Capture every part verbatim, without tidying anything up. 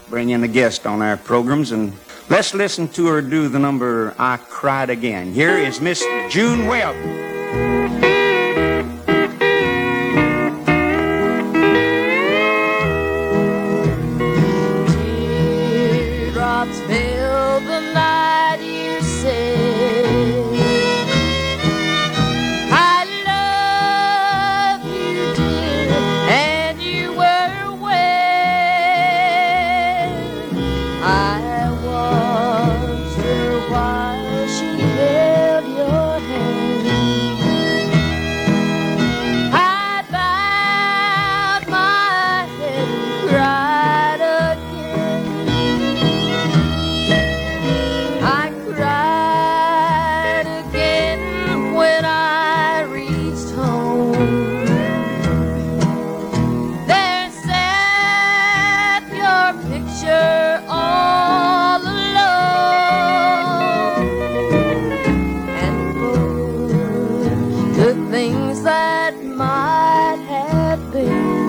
bring in a guest on our programs, and let's listen to her do the number I Cried Again. Here is Miss June Webb. Teardrops fill the night, you said I love you, dear, and you were aware. I wonder why she held your hand. I bowed my head and cried again. I cried again when I reached home. There sat your picture all alone, and for the things that might have been,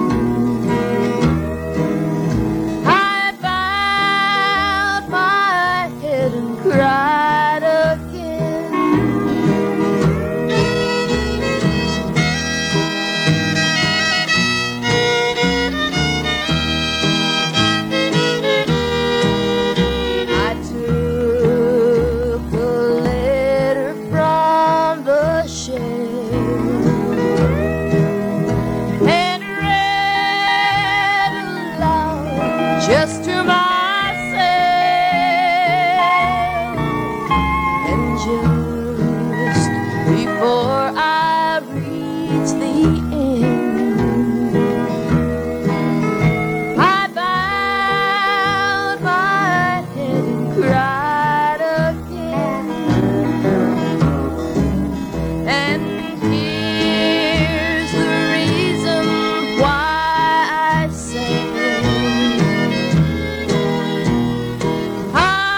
I bowed my head and cried again. I took a letter from the shelf and read aloud just to myself. And just before I reached the end, I bowed my head and cried again. And here's the reason why I say I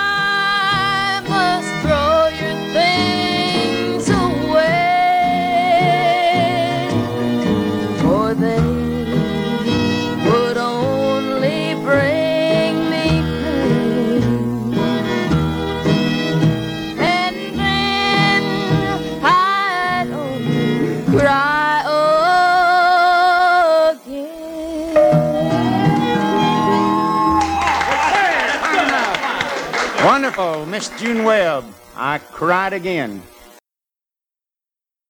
must throw your things away, for they would only bring me pain. And then I'd only cry again. Wonderful, Miss June Webb. I Cried Again.